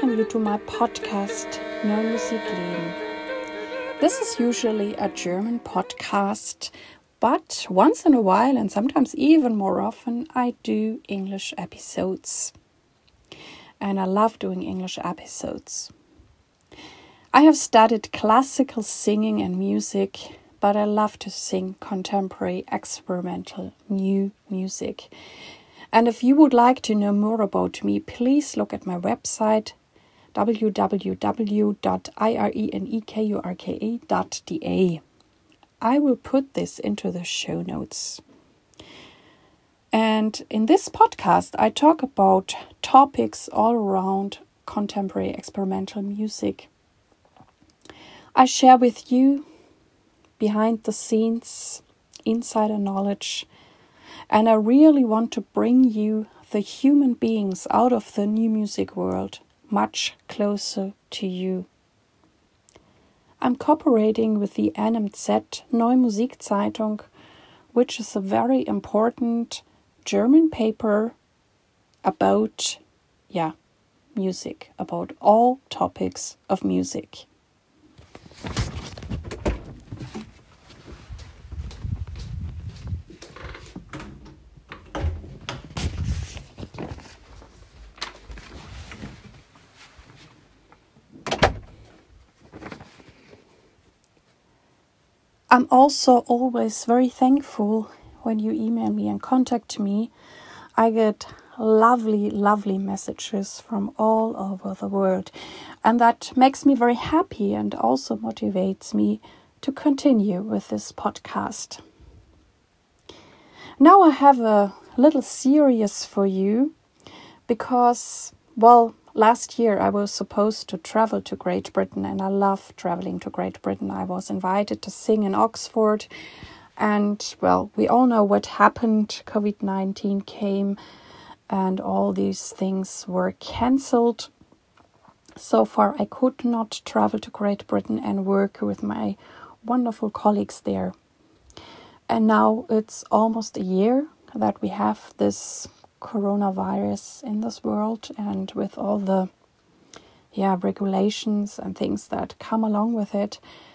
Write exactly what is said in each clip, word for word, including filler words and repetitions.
welcome you to my podcast, Neue Musik leben. This is usually a German podcast, but once in a while, and sometimes even more often, I do English episodes. And I love doing English episodes. I have studied classical singing and music, but I love to sing contemporary, experimental, new music. And if you would like to know more about me, please look at my website, w w w dot irenekurka dot d a. I will put this into the show notes. And in this podcast, I talk about topics all around contemporary experimental music. I share with you behind the scenes, insider knowledge, and I really want to bring you the human beings out of the new music world much closer to you. I'm cooperating with the N M Z Neue Musikzeitung, which is a very important German paper about, yeah, music, about all topics of music. I'm also always very thankful when you email me and contact me. I get lovely, lovely messages from all over the world. And that makes me very happy and also motivates me to continue with this podcast. Now I have a little series for you because, well, last year I was supposed to travel to Great Britain and I love traveling to Great Britain. I was invited to sing in Oxford and, well, we all know what happened. covid nineteen came and all these things were cancelled. So far I could not travel to Great Britain and work with my wonderful colleagues there. And now it's almost a year that we have this coronavirus in this world, and with all the yeah regulations and things that come along with it.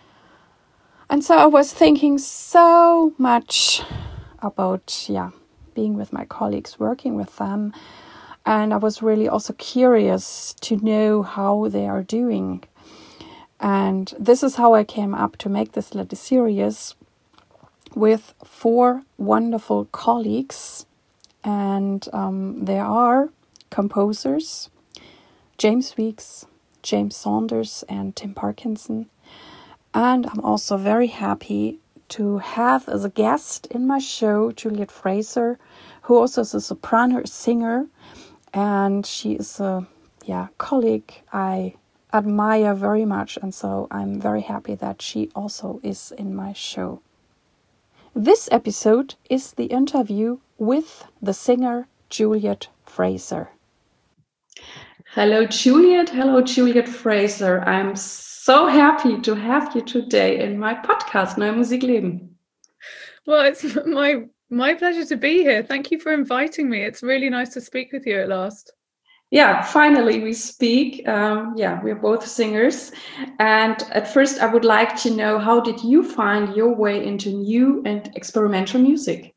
And so I was thinking so much about yeah being with my colleagues, working with them, and I was really also curious to know how they are doing. And this is how I came up to make this little series with four wonderful colleagues. And um, there are composers, James Weeks, James Saunders, and Tim Parkinson. And I'm also very happy to have as a guest in my show Juliet Fraser, who also is a soprano singer. And she is a yeah colleague I admire very much. And so I'm very happy that she also is in my show. This episode is the interview with the singer Juliet Fraser. Hello, Juliet. Hello, Juliet Fraser. I'm so happy to have you today in my podcast, Neue Musik leben. Well, it's my my pleasure to be here. Thank you for inviting me. It's really nice to speak with you at last. Yeah, finally we speak. Um, yeah, we're both singers. And at first I would like to know, how did you find your way into new and experimental music?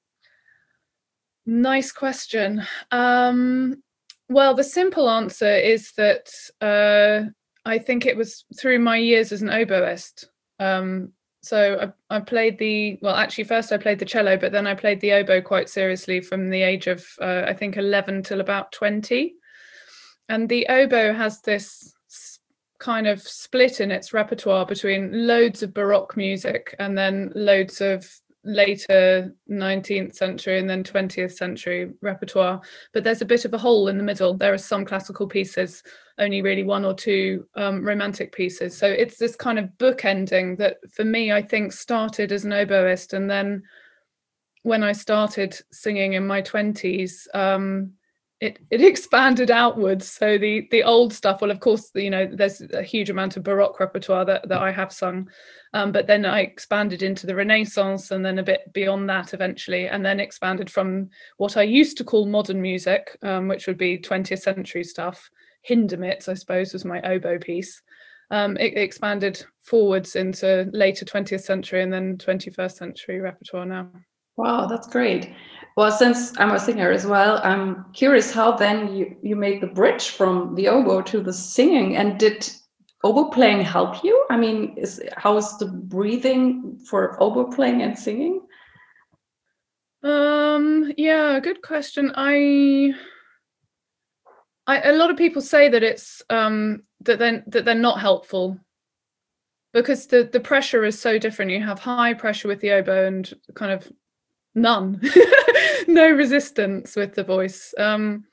Nice question. Um, well, the simple answer is that uh, I think it was through my years as an oboist. Um, so I, I played the, well, actually first I played the cello, but then I played the oboe quite seriously from the age of, uh, I think, eleven till about twenty. And the oboe has this kind of split in its repertoire between loads of Baroque music and then loads of later nineteenth century and then twentieth century repertoire. But there's a bit of a hole in the middle. There are some classical pieces, only really one or two um, romantic pieces. So it's this kind of bookending that for me, I think started as an oboist. And then when I started singing in my twenties, um, It, it expanded outwards. So the the old stuff, well, of course, you know, there's a huge amount of Baroque repertoire that, that I have sung. Um, but then I expanded into the Renaissance and then a bit beyond that eventually, and then expanded from what I used to call modern music, um, which would be twentieth century stuff, Hindemith, I suppose, was my oboe piece. Um, it, it expanded forwards into later twentieth century and then twenty-first century repertoire now. Wow, that's great. Well, since I'm a singer as well, I'm curious how then you, you made the bridge from the oboe to the singing. And did oboe playing help you? I mean, is how is the breathing for oboe playing and singing? Um, yeah, good question. I, I a lot of people say that it's um that then that they're not helpful because the the pressure is so different. You have high pressure with the oboe and kind of none, no resistance with the voice. Um,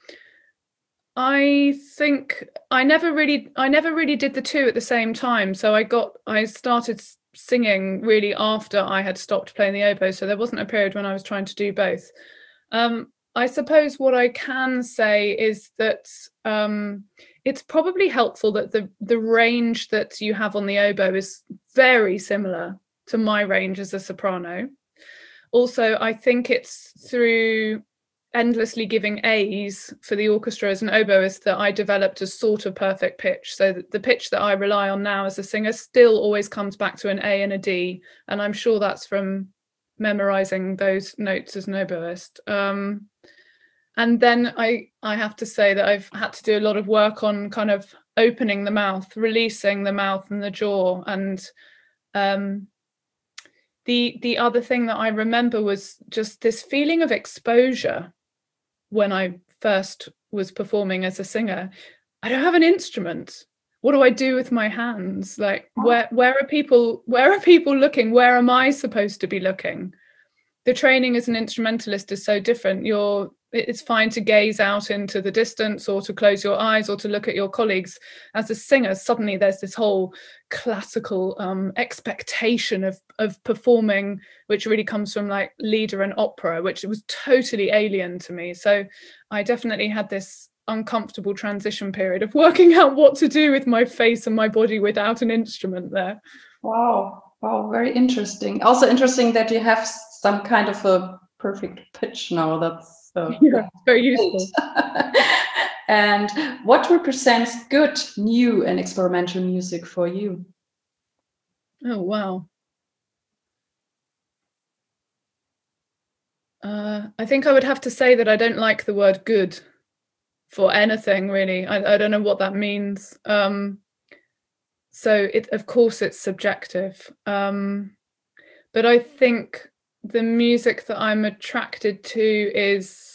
I think I never really, I never really did the two at the same time. So I got, I started singing really after I had stopped playing the oboe. So there wasn't a period when I was trying to do both. Um, I suppose what I can say is that um, it's probably helpful that the the range that you have on the oboe is very similar to my range as a soprano. Also, I think it's through endlessly giving A's for the orchestra as an oboist that I developed a sort of perfect pitch. So that the pitch that I rely on now as a singer still always comes back to an A and a D. And I'm sure that's from memorizing those notes as an oboist. Um, and then I, I have to say that I've had to do a lot of work on kind of opening the mouth, releasing the mouth and the jaw. And um, the the other thing that I remember was just this feeling of exposure when I first was performing as a singer. I don't have an instrument. What do I do with my hands? Like, where where are people where are people looking? Where am I supposed to be looking? The training as an instrumentalist is so different. You're it's fine to gaze out into the distance or to close your eyes or to look at your colleagues. As a singer, suddenly there's this whole classical um, expectation of of performing, which really comes from like Lieder and opera, which was totally alien to me. So I definitely had this uncomfortable transition period of working out what to do with my face and my body without an instrument there. Wow, wow, very interesting. Also interesting that you have some kind of a perfect pitch now. That's uh, yeah, very useful. And what represents good, new and experimental music for you? Oh, wow. Uh, I think I would have to say that I don't like the word good for anything, really. I, I don't know what that means. Um, so, it, of course, it's subjective. Um, but I think the music that I'm attracted to is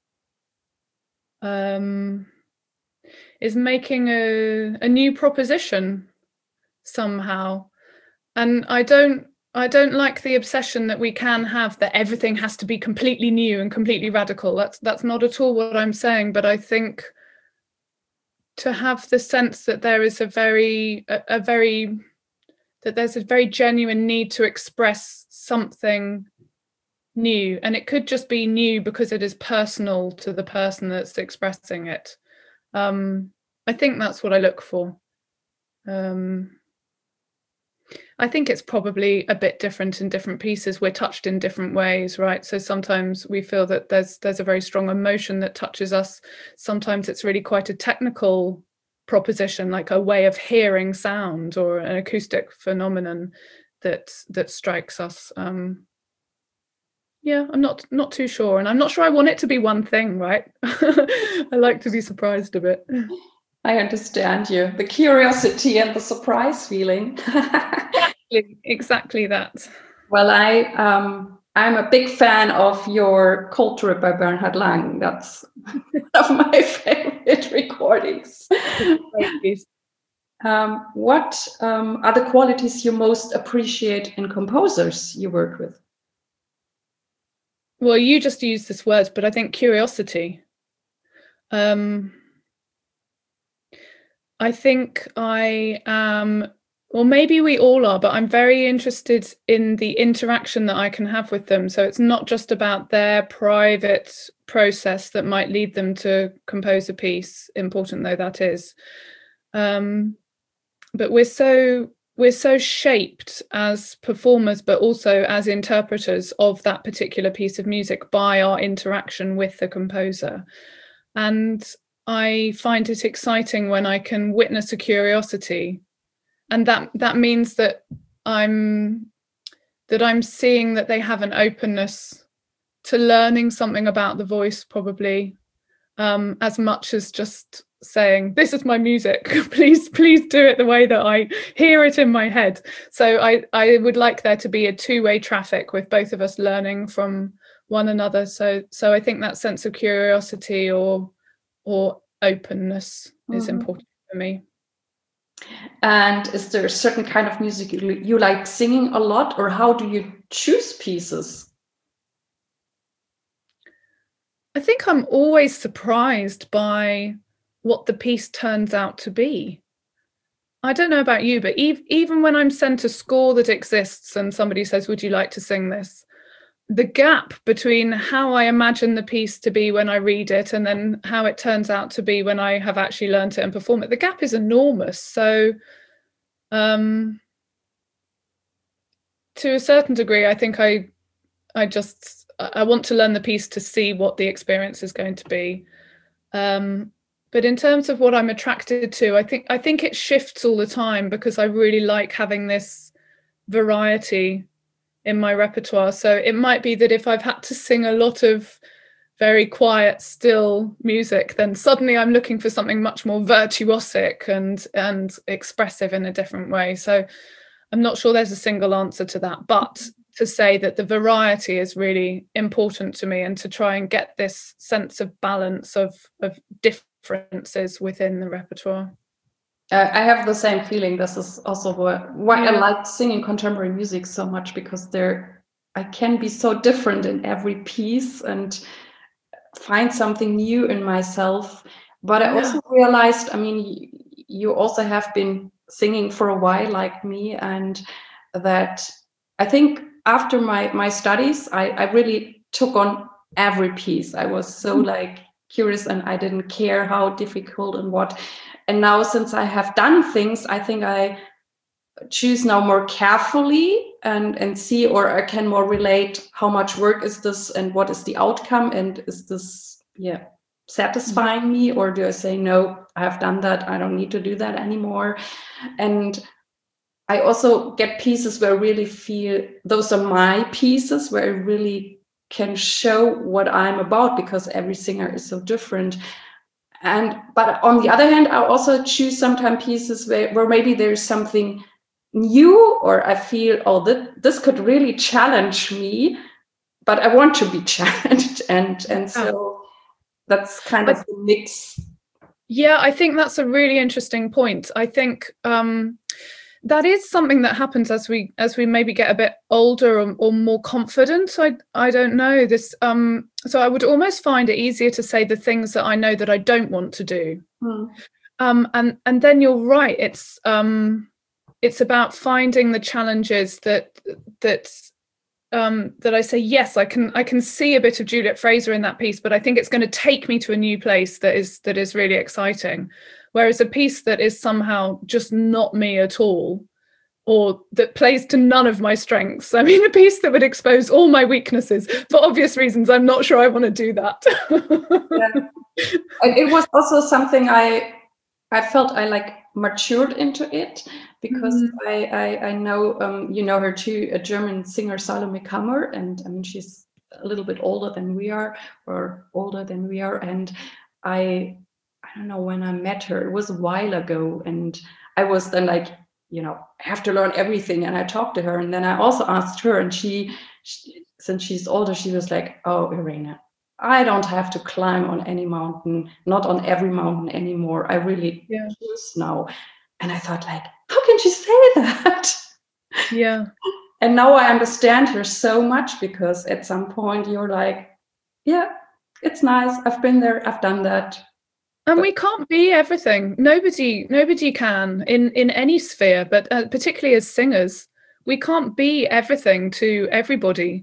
um, is making a, a new proposition somehow. And I don't I don't like the obsession that we can have that everything has to be completely new and completely radical. That's that's not at all what I'm saying. But I think to have the sense that there is a very a, a very that there's a very genuine need to express something new, and it could just be new because it is personal to the person that's expressing it. Um, I think that's what I look for. Um, I think it's probably a bit different in different pieces. We're touched in different ways, right? So sometimes we feel that there's there's a very strong emotion that touches us. Sometimes it's really quite a technical proposition, like a way of hearing sound or an acoustic phenomenon that that strikes us. Um, yeah, I'm not not too sure, and I'm not sure I want it to be one thing, right? I like to be surprised a bit. I understand you. The curiosity and the surprise feeling. exactly, exactly that. Well, I um, I'm a big fan of your Cold Trip by Bernhard Lang. That's one of my favorite recordings. um, what um, are the qualities you most appreciate in composers you work with? Well, you just used this word, but I think curiosity. Um, I think I am, or maybe we all are, but I'm very interested in the interaction that I can have with them. So it's not just about their private process that might lead them to compose a piece, important though that is. Um, but we're so we're so shaped as performers, but also as interpreters of that particular piece of music by our interaction with the composer. And I find it exciting when I can witness a curiosity, and that that means that I'm that I'm seeing that they have an openness to learning something about the voice, probably, um, as much as just saying, this is my music, please, please do it the way that I hear it in my head. So I, I would like there to be a two-way traffic with both of us learning from one another. So so I think that sense of curiosity or or openness is mm-hmm. important for me. And is there a certain kind of music you, you like singing a lot, or how do you choose pieces? I think I'm always surprised by what the piece turns out to be. I don't know about you, but ev- even when I'm sent a score that exists and somebody says, would you like to sing this? The gap between how I imagine the piece to be when I read it and then how it turns out to be when I have actually learned it and perform it, the gap is enormous. So um, to a certain degree, I think I, I just, I want to learn the piece to see what the experience is going to be. Um, but in terms of what I'm attracted to, I think, I think it shifts all the time because I really like having this variety in my repertoire. So it might be that if I've had to sing a lot of very quiet, still music, then suddenly I'm looking for something much more virtuosic and and expressive in a different way. So I'm not sure there's a single answer to that, but to say that the variety is really important to me and to try and get this sense of balance of, of differences within the repertoire. Uh, I have the same feeling. This is also what, why yeah. I like singing contemporary music so much, because there I can be so different in every piece and find something new in myself. But I yeah. also realized, I mean, you also have been singing for a while like me, and that I think after my, my studies, I, I really took on every piece. I was so mm-hmm. like curious, and I didn't care how difficult and what. And now, since I have done things, I think I choose now more carefully and, and see, or I can more relate how much work is this and what is the outcome, and is this, yeah, satisfying mm-hmm. me, or do I say, no, I have done that, I don't need to do that anymore. And I also get pieces where I really feel those are my pieces, where I really can show what I'm about, because every singer is so different. And but on the other hand, I also choose sometimes pieces where, where maybe there's something new, or I feel, oh, this, this could really challenge me, but I want to be challenged. And, and so that's kind of the mix. Yeah, I think that's a really interesting point. I think um, that is something that happens as we as we maybe get a bit older or, or more confident. I I don't know this. Um, so I would almost find it easier to say the things that I know that I don't want to do. Mm. Um, and and then you're right. It's um, it's about finding the challenges that that um, that I say, yes, I can I can see a bit of Juliet Fraser in that piece, but I think it's going to take me to a new place that is that is really exciting. Whereas a piece that is somehow just not me at all, or that plays to none of my strengths. I mean, a piece that would expose all my weaknesses, for obvious reasons, I'm not sure I want to do that. Yeah. It was also something I I felt I like matured into it, because mm-hmm. I, I I know um, you know her too, a German singer, Salome Kammer, and I mean she's a little bit older than we are, or older than we are, and I. I don't know when I met her, it was a while ago, and I was then like, you know, I have to learn everything. And I talked to her, and then I also asked her, and she, she since she's older, she was like, oh, Irena, I don't have to climb on any mountain, not on every mountain anymore. I really yeah. choose now. And I thought, like, how can she say that? Yeah. And now I understand her so much, because at some point you're like, yeah, it's nice. I've been there. I've done that. And we can't be everything. Nobody, nobody can in, in any sphere, but uh, particularly as singers, we can't be everything to everybody.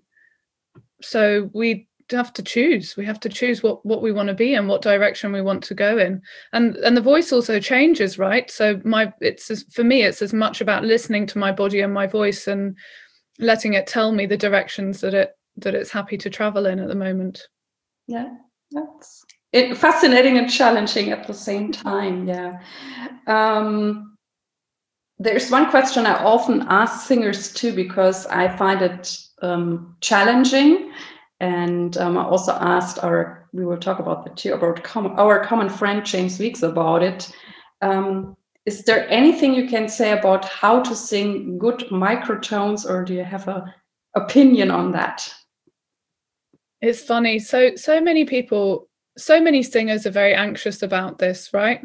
So we have to choose. We have to choose what, what we want to be and what direction we want to go in. And and the voice also changes, right? So my it's as, for me, it's as much about listening to my body and my voice and letting it tell me the directions that it that it's happy to travel in at the moment. Yeah, that's. it, fascinating and challenging at the same time. Yeah. Um, there's one question I often ask singers too, because I find it um, challenging. And um, I also asked our, we will talk about the two, about com our common friend James Weeks about it. Um, is there anything you can say about how to sing good microtones, or do you have a opinion on that? It's funny. So, so many people, so many singers are very anxious about this, right?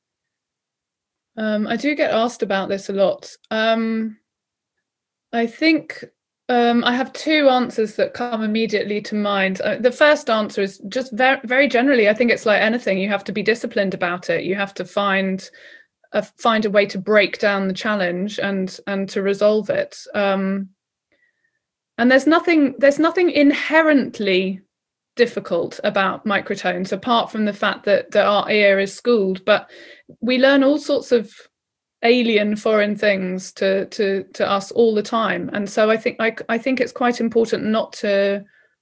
Um, I do get asked about this a lot. Um, I think um, I have two answers that come immediately to mind. Uh, the first answer is just very, very generally, I think it's like anything. You have to be disciplined about it. You have to find a, find a way to break down the challenge and and to resolve it. Um, and there's nothing there's nothing inherently difficult about microtones, apart from the fact that, that our ear is schooled. But we learn all sorts of alien foreign things to to to us all the time, and so I think I, I think it's quite important not to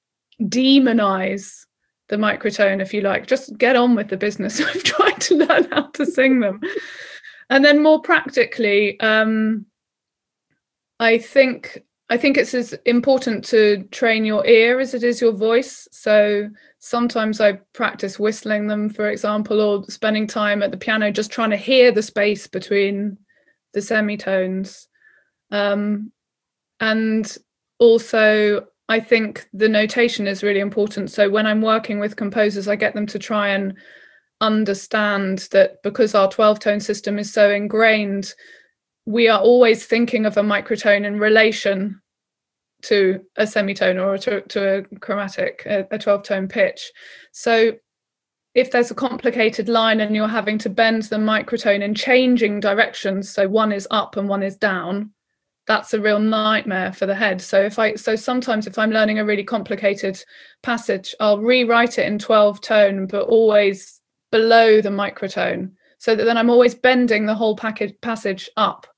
demonize the microtone, if you like. Just get on with the business of trying to learn how to sing them. And then more practically, um I think I think it's as important to train your ear as it is your voice. So sometimes I practice whistling them, for example, or spending time at the piano just trying to hear the space between the semitones. Um, and also, I think the notation is really important. So when I'm working with composers, I get them to try and understand that because our twelve-tone system is so ingrained, we are always thinking of a microtone in relation to a semitone or to, to a chromatic, a, a twelve-tone pitch. So if there's a complicated line and you're having to bend the microtone in changing directions, so one is up and one is down, that's a real nightmare for the head. So if I, so sometimes if I'm learning a really complicated passage, I'll rewrite it in twelve-tone, but always below the microtone, so that then I'm always bending the whole package passage up,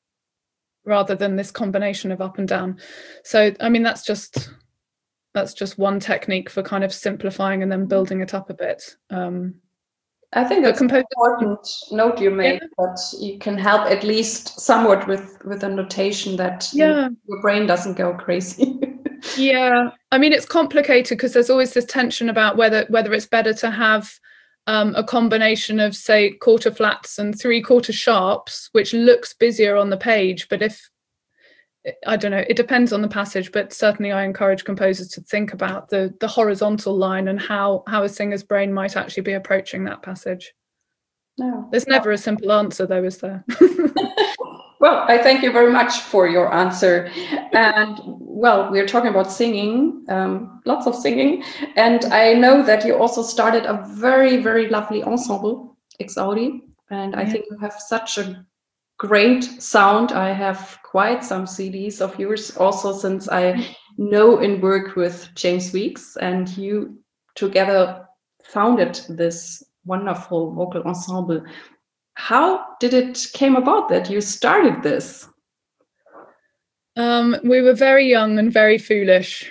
rather than this combination of up and down. So, I mean, that's just that's just one technique for kind of simplifying and then building it up a bit. Um, I think that's an important note you made, yeah. That you can help at least somewhat with, with a notation that yeah. you, your brain doesn't go crazy. Yeah, I mean, it's complicated because there's always this tension about whether whether it's better to have Um, a combination of, say, quarter flats and three quarter sharps, which looks busier on the page. But if, I don't know, it depends on the passage, but certainly I encourage composers to think about the, the horizontal line and how, how a singer's brain might actually be approaching that passage. No. There's never a simple answer, though, is there? Well, I thank you very much for your answer. And well, we're talking about singing, um, lots of singing. And I know that you also started a very, very lovely ensemble, Exaudi. And I yeah. think you have such a great sound. I have quite some C Ds of yours also, since I know and work with James Weeks, and you together founded this wonderful vocal ensemble. How did it came about that you started this? Um, we were very young and very foolish.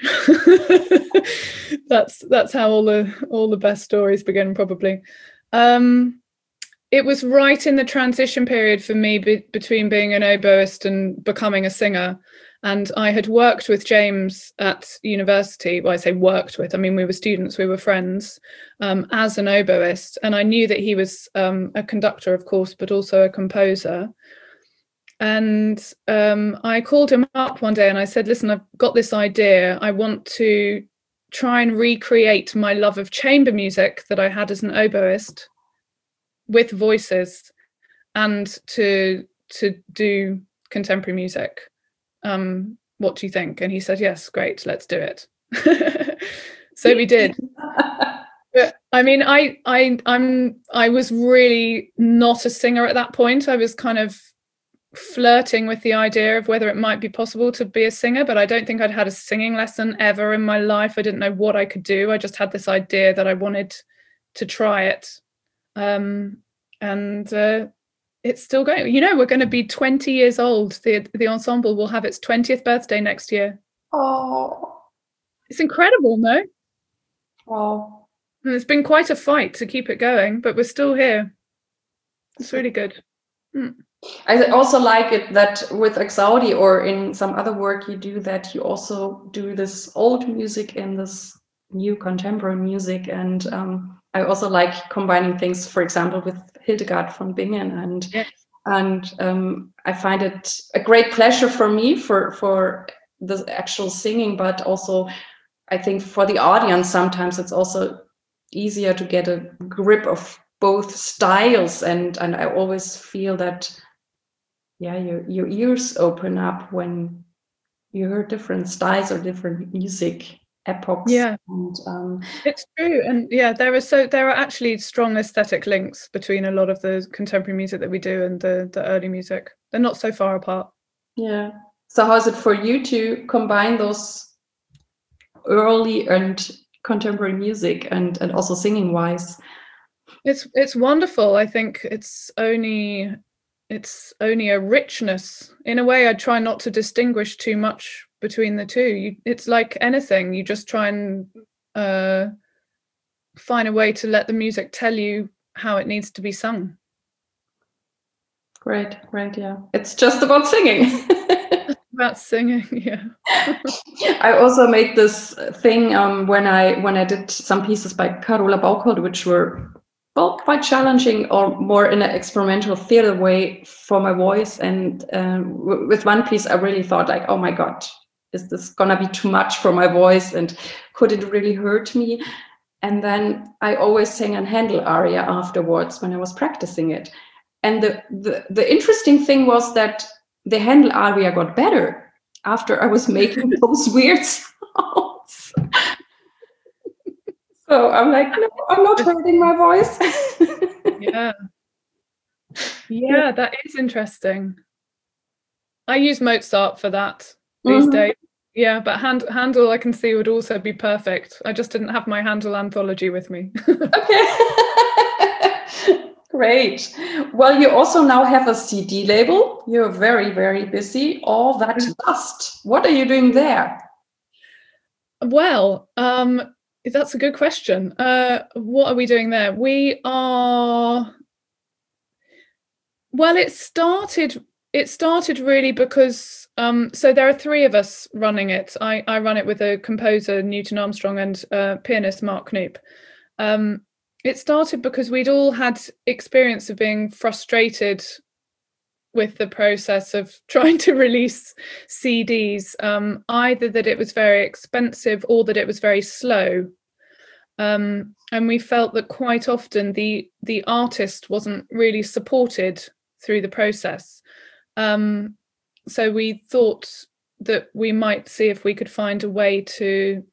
that's that's how all the all the best stories begin, probably. Um, it was right in the transition period for me be, between being an oboist and becoming a singer. And I had worked with James at university. Well, I say worked with, I mean, we were students, we were friends, um, as an oboist. And I knew that he was um, a conductor, of course, but also a composer. And um, I called him up one day and I said, listen, I've got this idea. I want to try and recreate my love of chamber music that I had as an oboist with voices, and to to do contemporary music. Um, what do you think? And he said, yes, great, let's do it. So we did. But I mean, I, I, I'm, I was really not a singer at that point. I was kind of flirting with the idea of whether it might be possible to be a singer, but I don't think I'd had a singing lesson ever in my life. I didn't know what I could do. I just had this idea that I wanted to try it. Um, and, uh, it's still going. You know, we're going to be twenty years old. The the ensemble will have its twentieth birthday next year. Oh, it's incredible, no? Wow. And it's been quite a fight to keep it going, but we're still here. It's really good. Mm. I also like it that with Exaudi or in some other work you do, that you also do this old music and this new contemporary music. And um, I also like combining things, for example, with Hildegard von Bingen. And yes. and um, I find it a great pleasure for me for, for the actual singing, but also I think for the audience, sometimes it's also easier to get a grip of both styles. And, and I always feel that yeah, your your ears open up when you hear different styles or different music epochs. Yeah, and, um, it's true, and yeah, there are so there are actually strong aesthetic links between a lot of the contemporary music that we do and the the early music. They're not so far apart. Yeah. So how is it for you to combine those early and contemporary music and and also singing wise? It's it's wonderful. I think it's only. It's only a richness. In a way, I try not to distinguish too much between the two. You, it's like anything. You just try and uh, find a way to let the music tell you how it needs to be sung. Great, great, yeah. It's just about singing. About singing, yeah. I also made this thing um, when I when I did some pieces by Carola Bauchold, which were well, quite challenging or more in an experimental theater way for my voice. And um, w- with one piece, I really thought like, oh my God, is this gonna be too much for my voice? And could it really hurt me? And then I always sang a Handel aria afterwards when I was practicing it. And the, the, the interesting thing was that the Handel aria got better after I was making those weird sounds. So I'm like, no, I'm not hurting my voice. Yeah. Yeah, that is interesting. I use Mozart for that these mm-hmm. days. Yeah, but Hand- Handel I can see would also be perfect. I just didn't have my Handel anthology with me. Okay. Great. Well, you also now have a C D label. You're very, very busy. All That Dust. What are you doing there? Well, um, that's a good question. Uh, what are we doing there? We are. Well, it started. It started really because. Um, so there are three of us running it. I, I run it with a composer, Newton Armstrong, and uh, pianist Mark Knoop. Um, it started because we'd all had experience of being frustrated with the process of trying to release C Ds, um, either that it was very expensive or that it was very slow. Um, and we felt that quite often the the artist wasn't really supported through the process. Um, so we thought that we might see if we could find a way to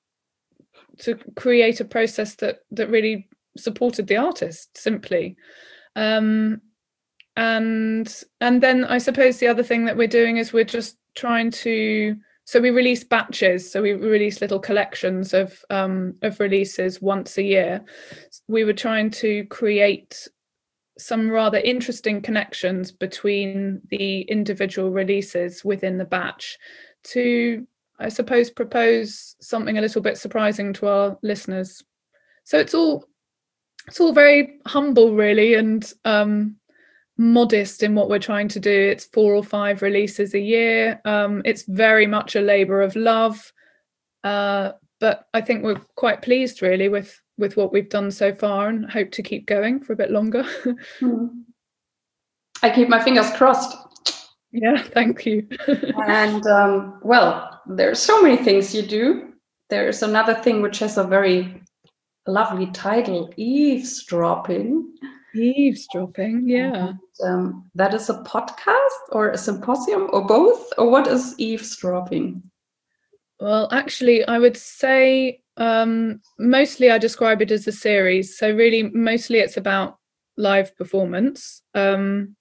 to create a process that that really supported the artist simply. Um, And and then I suppose the other thing that we're doing is we're just trying to, so we release batches. So we release little collections of um, of releases once a year. We were trying to create some rather interesting connections between the individual releases within the batch to, I suppose, propose something a little bit surprising to our listeners. So it's all it's all very humble, really, and um, modest in what we're trying to do. It's four or five releases a year. Um, it's very much a labour of love, uh, but I think we're quite pleased really with with what we've done so far and hope to keep going for a bit longer. Hmm. I keep my fingers crossed. Yeah, thank you. And um, well, there's so many things you do. There's another thing which has a very lovely title, Eavesdropping. Eavesdropping, yeah. And, um, that is a podcast or a symposium or both? Or what is eavesdropping? Well, actually, I would say um, mostly I describe it as a series. So really, mostly it's about live performance. Um,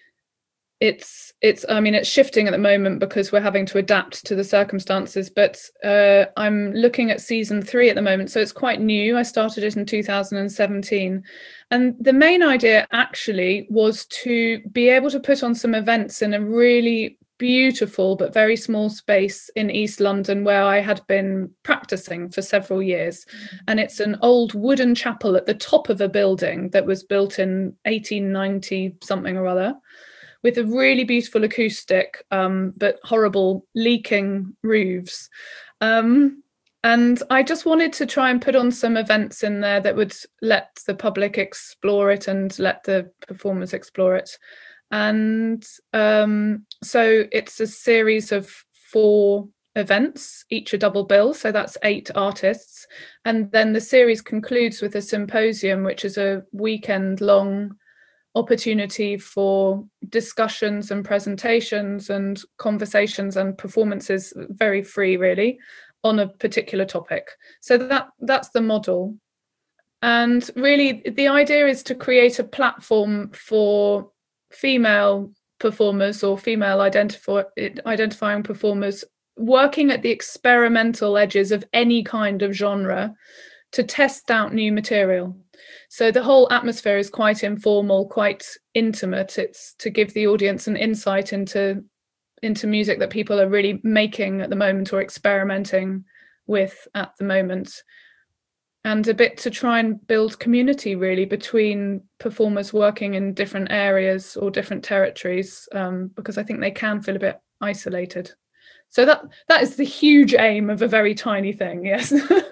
it's, it's. I mean, it's shifting at the moment because we're having to adapt to the circumstances. But uh, I'm looking at season three at the moment, so it's quite new. I started it in two thousand seventeen. And the main idea actually was to be able to put on some events in a really beautiful but very small space in East London where I had been practicing for several years. Mm-hmm. And it's an old wooden chapel at the top of a building that was built in eighteen ninety something or other, with a really beautiful acoustic, um, but horrible leaking roofs. Um, and I just wanted to try and put on some events in there that would let the public explore it and let the performers explore it. And um, so it's a series of four events, each a double bill, so that's eight artists. And then the series concludes with a symposium, which is a weekend long opportunity for discussions and presentations and conversations and performances, very free really, on a particular topic. So that that's the model. And really the idea is to create a platform for female performers or female identify, identifying performers working at the experimental edges of any kind of genre to test out new material. So the whole atmosphere is quite informal, quite intimate. It's to give the audience an insight into into music that people are really making at the moment or experimenting with at the moment. And a bit to try and build community really between performers working in different areas or different territories, um, because I think they can feel a bit isolated. So that that is the huge aim of a very tiny thing, yes.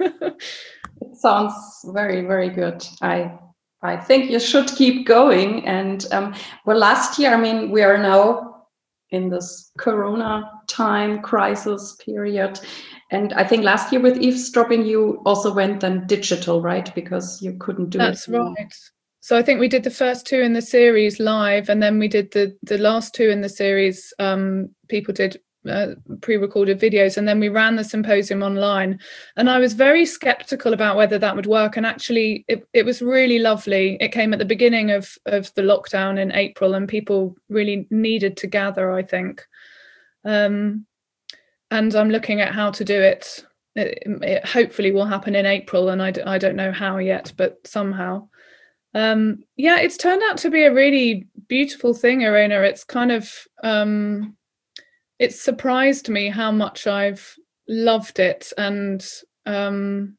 It sounds very, very good. I I think you should keep going. And um, well, last year, I mean, we are now in this Corona time crisis period. And I think last year with Eavesdropping, you also went then digital, right? Because you couldn't do That's it. That's right. So I think we did the first two in the series live, and then we did the the last two in the series. Um, people did uh, pre-recorded videos, and then we ran the symposium online. And I was very skeptical about whether that would work. And actually, it, it was really lovely. It came at the beginning of of the lockdown in April, and people really needed to gather, I think. Um, and I'm looking at how to do it. It, it hopefully will happen in April, and I, d- I don't know how yet, but somehow. Um, yeah, it's turned out to be a really beautiful thing, Irena. It's kind of, um, it's surprised me how much I've loved it. And um,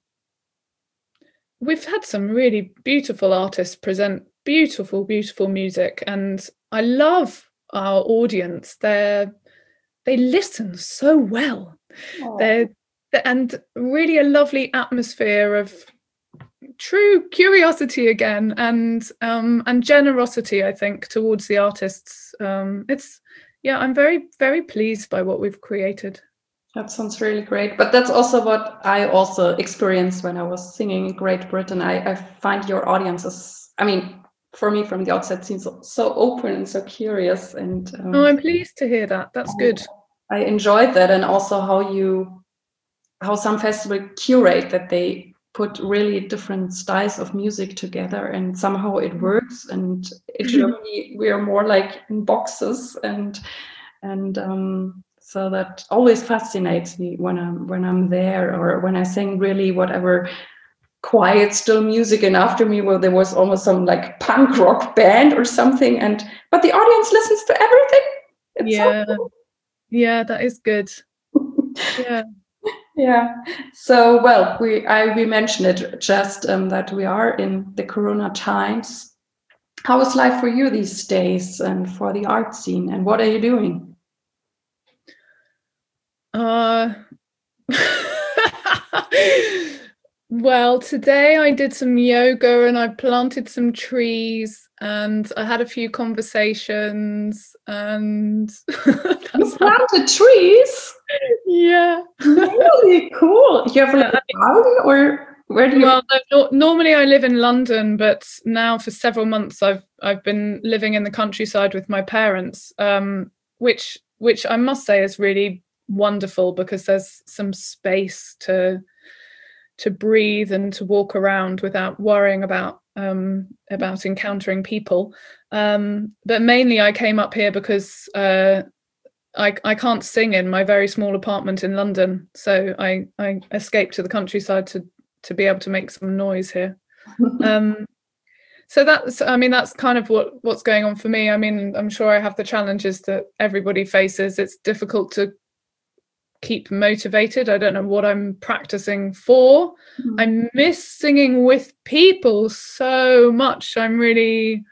we've had some really beautiful artists present beautiful, beautiful music. And I love our audience. They're They listen so well. Oh. They're, and really a lovely atmosphere of true curiosity again, and um, and generosity, I think, towards the artists. Um, it's, yeah, I'm very, very pleased by what we've created. That sounds really great. But that's also what I also experienced when I was singing in Great Britain. I, I find your audiences, I mean, for me from the outside seems so, so open and so curious. And um, oh, I'm pleased to hear that. That's I, good. I enjoyed that, and also how you, how some festivals curate that they put really different styles of music together, and somehow it works. And in Germany, we are more like in boxes, and and um, so that always fascinates me when I'm when I'm there, or when I sing really whatever quiet, still music, and after me, well, there was almost some like punk rock band or something, and but the audience listens to everything. It's yeah, so cool. Yeah, that is good. Yeah. Yeah. So, well, we I we mentioned it just um, that we are in the Corona times. How is life for you these days, and for the art scene, and what are you doing? Uh, well, today I did some yoga, and I planted some trees, and I had a few conversations, and you planted trees? Yeah. Really cool. You have like a garden, or where do you? Well, no, normally I live in London, but now for several months I've I've been living in the countryside with my parents, um, which which I must say is really wonderful, because there's some space to to breathe and to walk around without worrying about um, about encountering people. Um, but mainly I came up here because uh, I, I can't sing in my very small apartment in London. So I, I escaped to the countryside to, to be able to make some noise here. um, so that's, I mean, that's kind of what what's going on for me. I mean, I'm sure I have the challenges that everybody faces. It's difficult to keep motivated. I don't know what I'm practicing for. Mm. I miss singing with people so much. I'm really,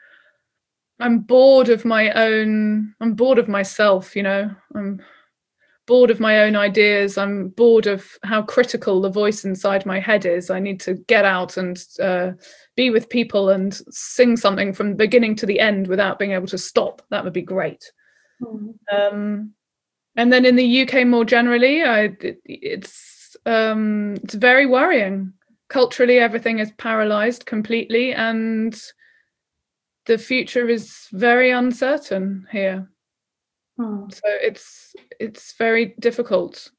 I'm bored of my own, I'm bored of myself, you know. I'm bored of my own ideas. I'm bored of how critical the voice inside my head is. I need to get out and uh, be with people and sing something from the beginning to the end without being able to stop. That would be great. Mm. Um, And then in the U K more generally, I, it, it's um, it's very worrying. Culturally, everything is paralysed completely, and the future is very uncertain here. Hmm. So it's it's very difficult.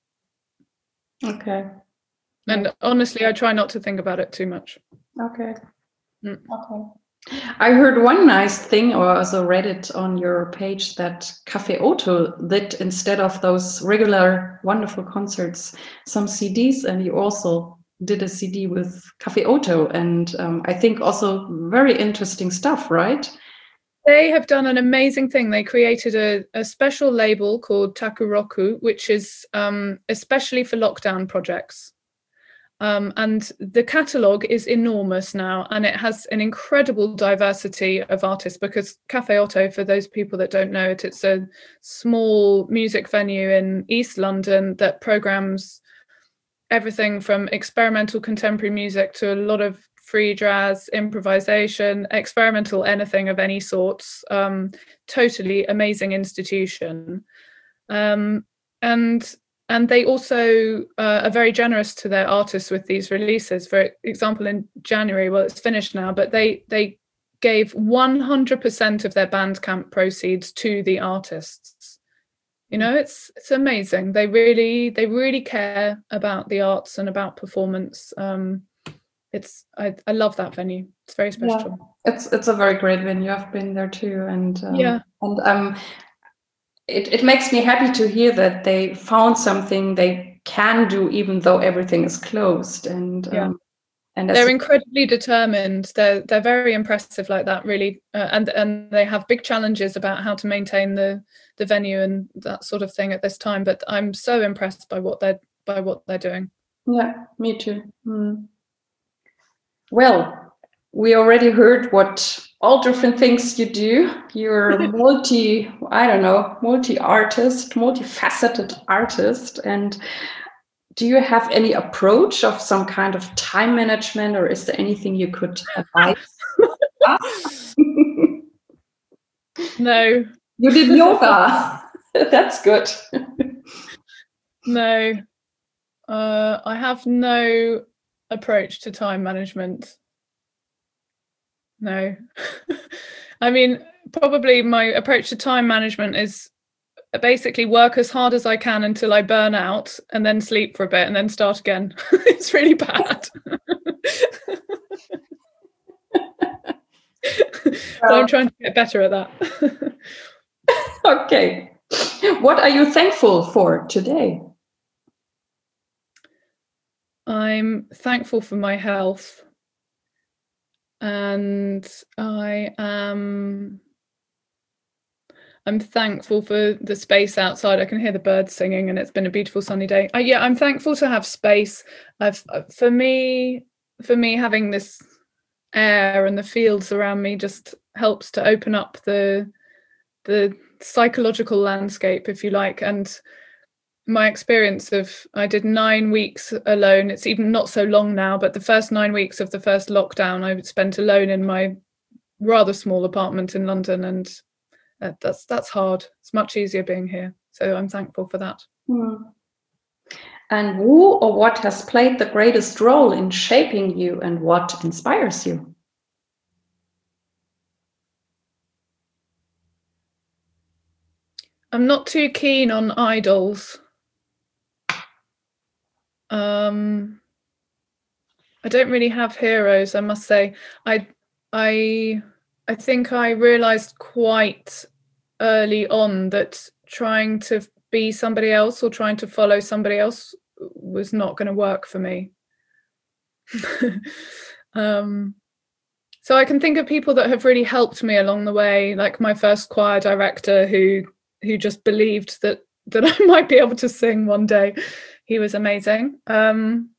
Okay. And yeah. Honestly, I try not to think about it too much. Okay. Mm. Okay. I heard one nice thing, or also read it on your page, that Café Otto did, instead of those regular wonderful concerts, some C Ds, and you also did a C D with Café Otto, and um, I think also very interesting stuff, right? They have done an amazing thing. They created a, a special label called Takuroku, which is um, especially for lockdown projects. Um, and the catalogue is enormous now, and it has an incredible diversity of artists, because Café Otto, for those people that don't know it, it's a small music venue in East London that programmes everything from experimental contemporary music to a lot of free jazz, improvisation, experimental anything of any sorts. Um, totally amazing institution. Um, and And they also uh, are very generous to their artists with these releases. For example, in January, well, it's finished now, but they they gave one hundred percent of their Bandcamp proceeds to the artists. You know, it's it's amazing. They really they really care about the arts and about performance. Um, it's I, I love that venue. It's very special. Yeah, it's it's a very great venue. I've been there too, and um, yeah, and um. It, it makes me happy to hear that they found something they can do, even though everything is closed. And yeah. um, and they're incredibly determined. They're they're very impressive like that, really. Uh, and and they have big challenges about how to maintain the the venue and that sort of thing at this time. But I'm so impressed by what they're by what they're doing. Yeah, me too. Mm. Well, we already heard what all different things you do. You're multi, I don't know, multi-artist, multifaceted artist. And do you have any approach of some kind of time management, or is there anything you could advise? No. You did yoga. That's good. No. Uh, I have no approach to time management. No. I mean, probably my approach to time management is basically work as hard as I can until I burn out, and then sleep for a bit and then start again. It's really bad. But I'm trying to get better at that. Okay. What are you thankful for today? I'm thankful for my health. And I am I'm thankful for the space outside. I can hear the birds singing, and it's been a beautiful sunny day. Uh, yeah, I'm thankful to have space. I've for me, for me, having this air and the fields around me just helps to open up the the psychological landscape, if you like. And my experience of, I did nine weeks alone. It's even not so long now, but the first nine weeks of the first lockdown, I spent alone in my rather small apartment in London, and uh, that's that's hard. It's much easier being here. So I'm thankful for that. Hmm. And who or what has played the greatest role in shaping you, and what inspires you? I'm not too keen on idols. Um, I don't really have heroes, I must say. I, I, I think I realised quite early on that trying to be somebody else or trying to follow somebody else was not going to work for me. um, So I can think of people that have really helped me along the way, like my first choir director who who just believed that that I might be able to sing one day. He was amazing. Um,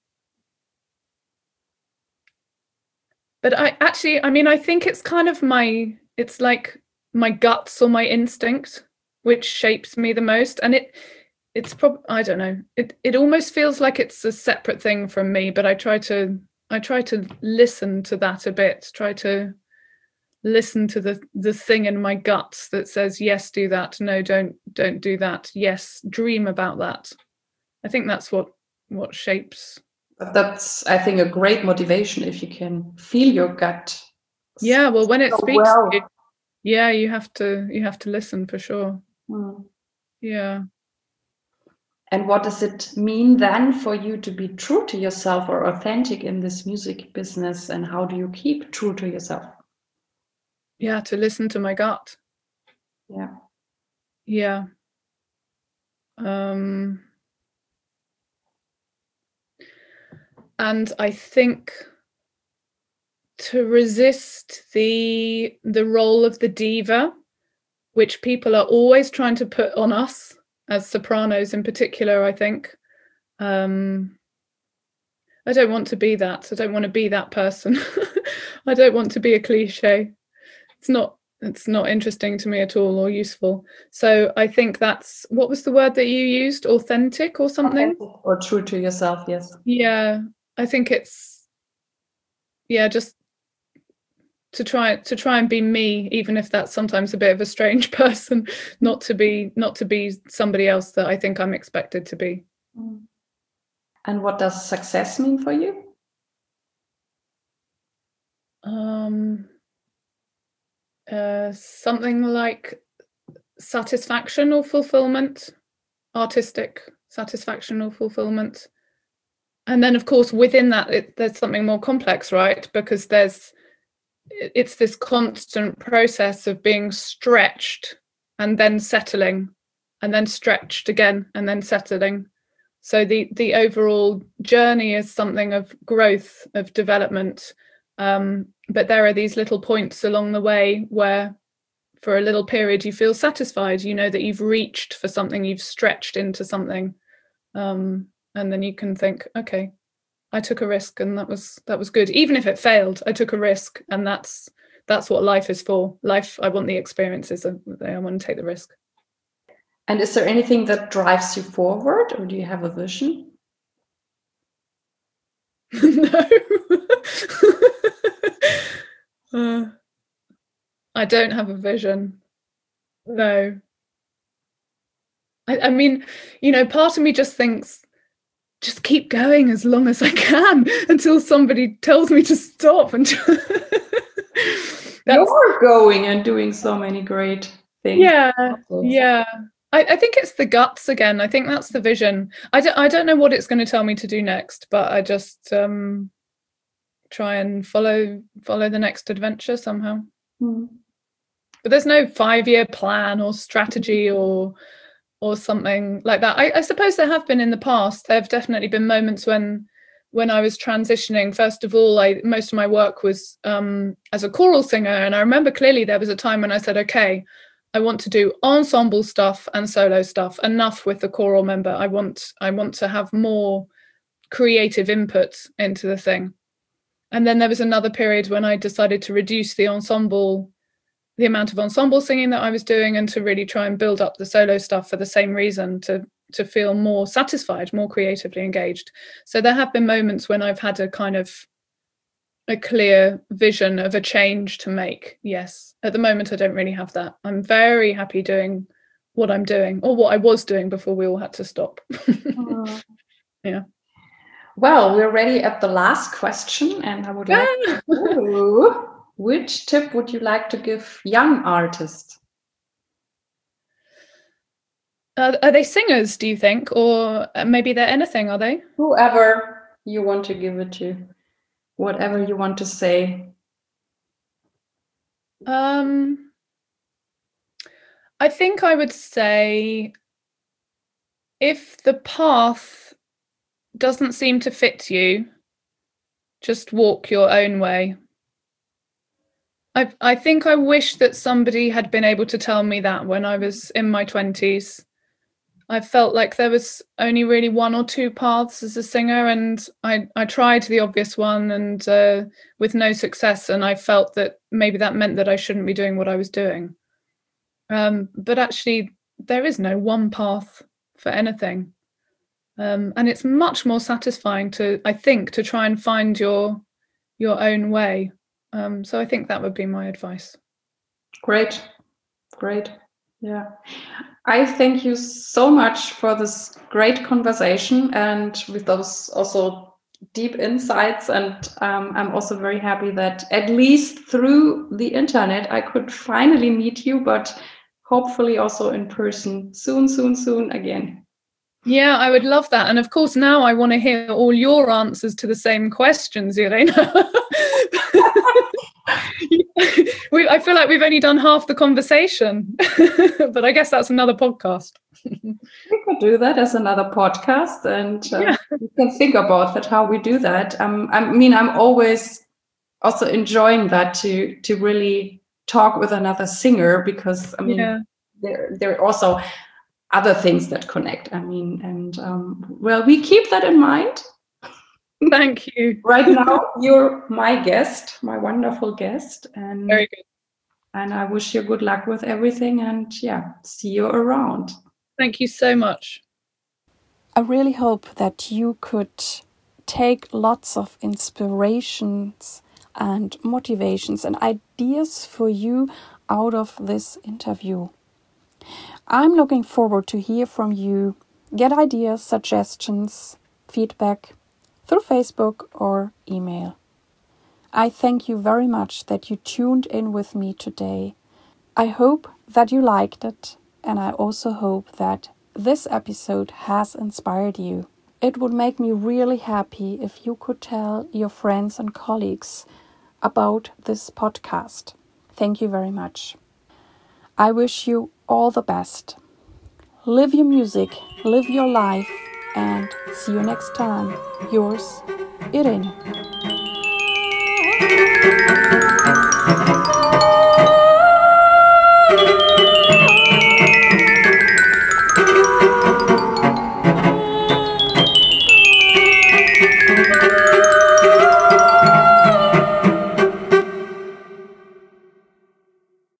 but I actually, I mean, I think it's kind of my, it's like my guts or my instinct, which shapes me the most. And it, it's probably, I don't know, it, it almost feels like it's a separate thing from me, but I try to, I try to listen to that a bit, try to listen to the the thing in my guts that says, yes, do that. No, don't, don't do that. Yes, dream about that. I think that's what, what shapes. But that's, I think, a great motivation if you can feel your gut. Yeah, well, when it so speaks well. to you, yeah, you have to, you have to listen for sure. Mm. Yeah. And what does it mean then for you to be true to yourself or authentic in this music business? And how do you keep true to yourself? Yeah, to listen to my gut. Yeah. Yeah. Um, and I think to resist the the role of the diva, which people are always trying to put on us as sopranos in particular, I think. Um, I don't want to be that. I don't want to be that person. I don't want to be a cliche. It's not, it's not interesting to me at all or useful. So I think that's, what was the word that you used? Authentic or something? Authentic or true to yourself, yes. Yeah, I think it's, yeah, just to try to try and be me, even if that's sometimes a bit of a strange person, not to be not to be somebody else that I think I'm expected to be. And what does success mean for you? Um, uh, something like satisfaction or fulfillment, artistic satisfaction or fulfillment. And then, of course, within that, it, there's something more complex, right? Because there's it's this constant process of being stretched and then settling and then stretched again and then settling. So the the overall journey is something of growth, of development. Um, but there are these little points along the way where for a little period you feel satisfied, you know that you've reached for something, you've stretched into something. Um, and then you can think, okay, I took a risk and that was that was good. Even if it failed, I took a risk, and that's that's what life is for. Life, I want the experiences, I want to take the risk. And is there anything that drives you forward, or do you have a vision? No. uh, I don't have a vision. No. I, I mean, you know, part of me just thinks, just keep going as long as I can until somebody tells me to stop. And you're going and doing so many great things. Yeah, yeah. I, I think it's the guts again. I think that's the vision. I don't, I don't know what it's going to tell me to do next, but I just um, try and follow follow the next adventure somehow. Mm. But there's no five-year plan or strategy or or something like that. I, I suppose there have been in the past. There have definitely been moments when when I was transitioning. First of all, I most of my work was um, as a choral singer. And I remember clearly there was a time when I said, okay, I want to do ensemble stuff and solo stuff. Enough with the choral member. I want I want to have more creative input into the thing. And then there was another period when I decided to reduce the ensemble the amount of ensemble singing that I was doing, and to really try and build up the solo stuff for the same reason, to to feel more satisfied, more creatively engaged. So there have been moments when I've had a kind of a clear vision of a change to make. Yes. At the moment, I don't really have that. I'm very happy doing what I'm doing, or what I was doing before we all had to stop. uh. Yeah. Well, we're ready at the last question, and I would like to know, which tip would you like to give young artists? Uh, are they singers, do you think? Or maybe they're anything, are they? Whoever you want to give it to, whatever you want to say. Um, I think I would say, if the path doesn't seem to fit you, just walk your own way. I I think I wish that somebody had been able to tell me that when I was in my twenties. I felt like there was only really one or two paths as a singer, and I, I tried the obvious one and uh, with no success, and I felt that maybe that meant that I shouldn't be doing what I was doing. Um, but actually, there is no one path for anything. Um, and it's much more satisfying to, I think, to try and find your your own way. Um, so I think that would be my advice. Great, great. Yeah. I thank you so much for this great conversation and with those also deep insights. And um, I'm also very happy that at least through the internet, I could finally meet you, but hopefully also in person soon, soon, soon again. Yeah, I would love that. And of course, now I want to hear all your answers to the same questions, Irene. we, I feel like we've only done half the conversation, but I guess that's another podcast. We could do that as another podcast, and uh, yeah. We can think about that, how we do that. Um, I mean, I'm always also enjoying that to to really talk with another singer, because I mean, yeah. there there are also other things that connect. I mean, and um, well, we keep that in mind. Thank you. Right now, you're my guest, my wonderful guest, and very good. And I wish you good luck with everything, and yeah, see you around. Thank you so much. I really hope that you could take lots of inspirations and motivations and ideas for you out of this interview. I'm looking forward to hear from you. Get ideas, suggestions, feedback through Facebook or email. I thank you very much that you tuned in with me today. I hope that you liked it, and I also hope that this episode has inspired you. It would make me really happy if you could tell your friends and colleagues about this podcast. Thank you very much. I wish you all the best. Live your music, live your life, and see you next time. Yours, Irene.